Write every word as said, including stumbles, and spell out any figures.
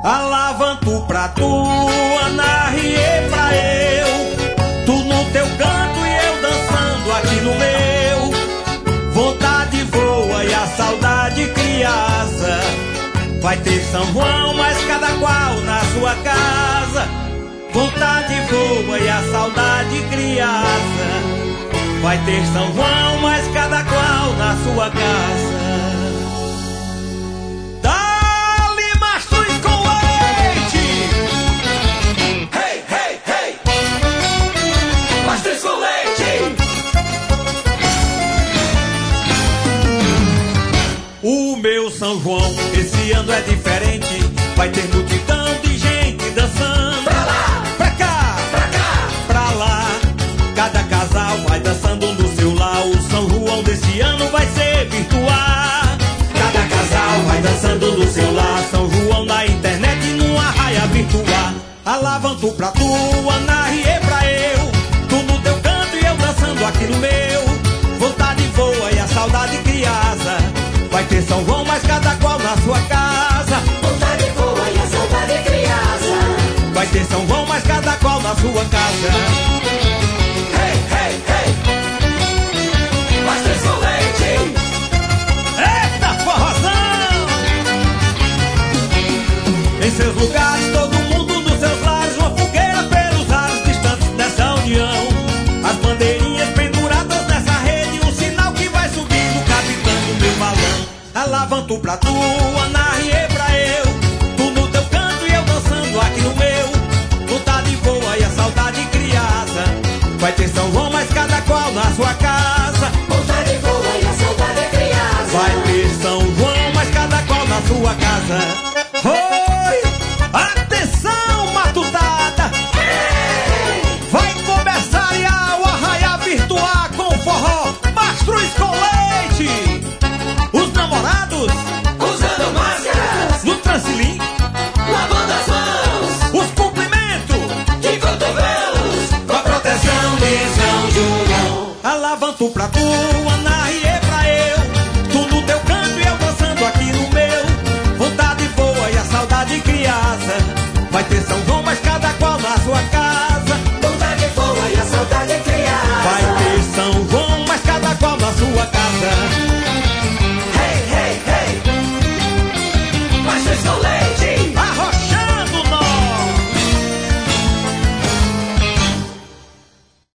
Alavanto pra tu, anarriê pra eu, tu no teu canto e eu dançando aqui no meu. Vontade voa e a saudade criança. Vai ter São João, mas cada qual na sua casa. Vontade voa e a saudade criança. Vai ter São João, mas cada qual na sua casa. O meu São João, esse ano é diferente. Vai ter multidão de gente dançando. Pra lá, pra cá, pra cá, pra lá. Cada casal vai dançando no seu lar. O São João desse ano vai ser virtual. Cada casal vai dançando no seu lar. São João na internet numa raia virtual. Alavanto pra tu, anarriê pra eu, tu no teu canto e eu dançando aqui no meu. Vontade voa e a saudade criança. Vai ter São João, mas cada qual na sua casa. Vontade voa e a saudade criança. Vai ter São João, mas cada qual na sua casa. Hey, hey, hey, mais três com leite. Eita forrozão! Em seus lugares, todo mundo nos seus lares. Uma fogueira pelos ares distantes dessa união. As bandeirinhas penduradas nessa rede. Um sinal que vai subindo, capitando meu balão. Alavanto pra tu, anarriê pra eu, tu no teu canto e eu dançando aqui no meu. Vontade voa e a saudade criança. Vai ter São João, mas cada qual na sua casa. Vontade voa e a saudade criança. Vai ter São João, mas cada qual na sua casa. Oi! Atenção, matutada! Vai começar já o arraiá virtual com forró Mastruz com leite. Os namorados usando máscaras no transilim, lavando as mãos, os cumprimentos de cotovelos, com a proteção de São João. Alavanto pra tu,